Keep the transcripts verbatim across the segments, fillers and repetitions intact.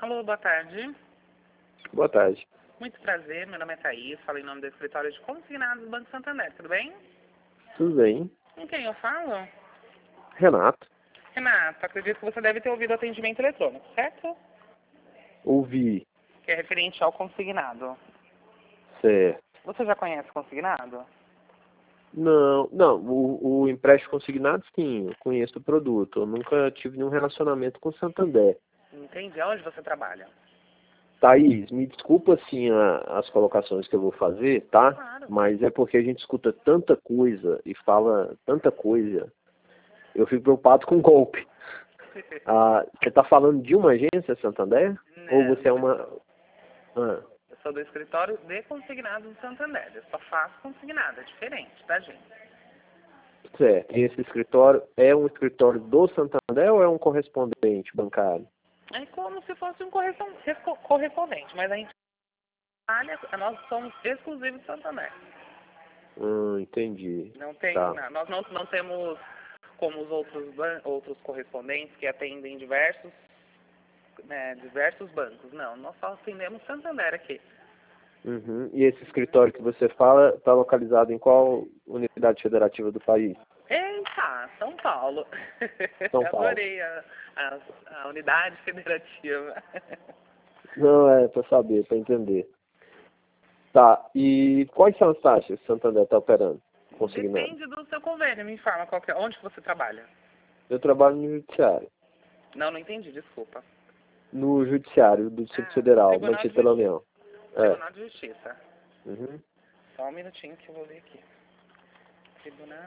Alô, boa tarde. Boa tarde. Muito prazer, meu nome é Thaís, falo em nome do escritório de consignados do Banco Santander, tudo bem? Tudo bem? Com quem eu falo? Renato. Renato, acredito que você deve ter ouvido o atendimento eletrônico, certo? Ouvi. Que é referente ao consignado. Certo. Você já conhece o consignado? Não, não, o, o empréstimo consignado, sim, eu conheço o produto. Eu nunca tive nenhum relacionamento com o Santander. Entendi. Aonde você trabalha? Thaís, me desculpa, assim, a- as colocações que eu vou fazer, tá? Claro. Mas é porque a gente escuta tanta coisa e fala tanta coisa. Eu fico preocupado com golpe. Ah, você está falando de uma agência Santander? Ou você é uma... Ah, Eu sou do escritório de consignados do Santander. Eu só faço consignado, é diferente da gente. certo. E esse escritório é um escritório do Santander ou é um correspondente bancário? É como se fosse um correspon- resco- correspondente, mas a gente trabalha, nós somos exclusivos do Santander. Hum, entendi. Não tem, Tá. não, nós não, não temos como os outros, ban- outros correspondentes que atendem diversos, né, diversos bancos. Não, nós só atendemos Santander aqui. Uhum. E esse escritório que você fala está localizado em qual unidade federativa do país? Eita, São Paulo. São Paulo. Adorei a, a, a unidade federativa. Não, é para saber, para entender. Tá. E quais são as taxas que o Santander está operando? Consignado. Depende do seu convênio, me informa qual que é, onde que você trabalha. Eu trabalho no judiciário. Não, não entendi, desculpa. No judiciário do Distrito Ah, Federal, Tribunal mantido de pela Justiça. União. É. Tribunal de Justiça. Uhum. Só um minutinho que eu vou ver aqui. Tribunal.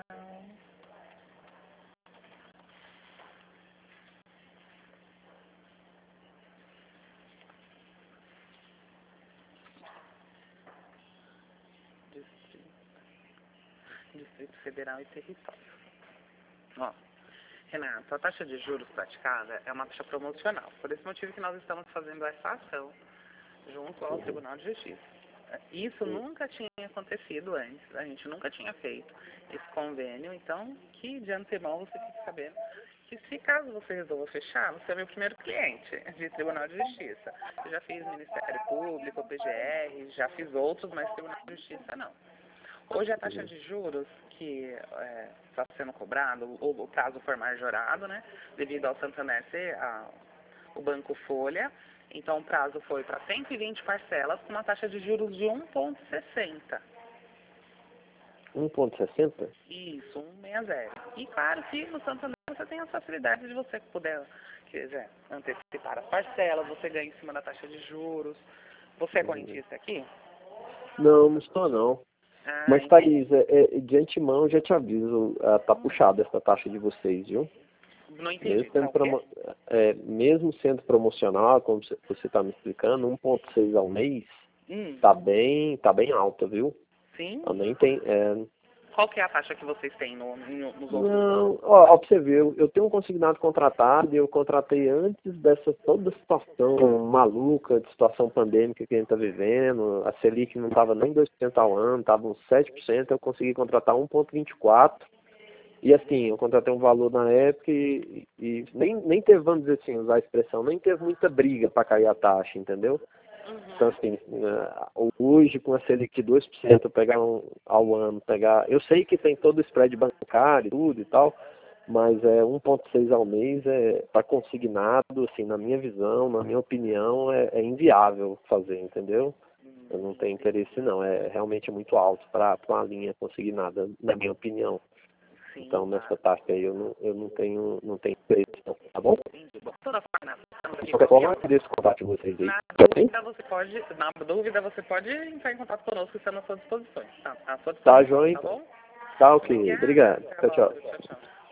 Distrito, Distrito Federal e Território. Ó, Renato, a taxa de juros praticada é uma taxa promocional. Por esse motivo que nós estamos fazendo essa ação junto ao Tribunal de Justiça. Isso nunca tinha acontecido antes, a gente nunca tinha feito esse convênio, então que de antemão você fique sabendo que se caso você resolva fechar, você é meu primeiro cliente de Tribunal de Justiça. Eu já fiz Ministério Público, P G R, já fiz outros, mas Tribunal de Justiça não. Hoje a taxa de juros que está sendo cobrado, ou o prazo for majorado, né, devido ao Santander ser a, o Banco Folha, então o prazo foi para cento e vinte parcelas com uma taxa de juros de um vírgula sessenta. um vírgula sessenta? Isso, cento e sessenta. E claro que no Santander você tem a facilidade de você puder, quiser antecipar as parcelas, você ganha em cima da taxa de juros. Você é correntista aqui? Não, não estou não. Ah, Mas, entendi. Thaís, é, é, de antemão, eu já te aviso, ah, tá puxada essa taxa de vocês, viu? Não entendi. Mesmo Tá sendo, o quê? promo é, mesmo sendo promocional, como você está me explicando, um vírgula seis ao mês, Hum, tá bem, tá bem alta, viu? sim. Eu nem tem, é, Qual que é a taxa que vocês têm no, no- nos outros? não, ó, ó, pra você ver, eu, eu tenho um consignado contratado e eu contratei antes dessa toda situação maluca, de situação pandêmica que a gente está vivendo, a Selic não estava nem dois por cento ao ano, estava uns sete por cento, eu consegui contratar um vírgula vinte e quatro. E assim, eu contratei um valor na época e, e nem, nem teve, vamos dizer assim, usar a expressão, nem teve muita briga para cair a taxa, entendeu? Então, assim, uh, hoje com a Selic de dois por cento, eu pegar um, ao ano, pegar... Eu sei que tem todo o spread bancário e tudo e tal, mas é um vírgula seis ao mês, é, para consignado, assim, na minha visão, na minha opinião, é, é inviável fazer, entendeu? Eu não tenho interesse não, é realmente muito alto para uma linha consignada, na minha opinião. Sim, Então, nessa claro. taxa aí, eu não, eu não tenho, não tenho interesse, não, tá bom? Entendi. Bom, de toda forma, estamos aqui De qualquer com forma, eu deixo o contato de vocês aí. Na Tá bem? dúvida, você pode, na dúvida, você pode entrar em contato conosco, estamos à sua disposição. Tá? À sua Tá, disposição, joia, tá então. bom? Tá, ok. Obrigada. Obrigado. Até Tchau, logo. tchau. Tchau, tchau.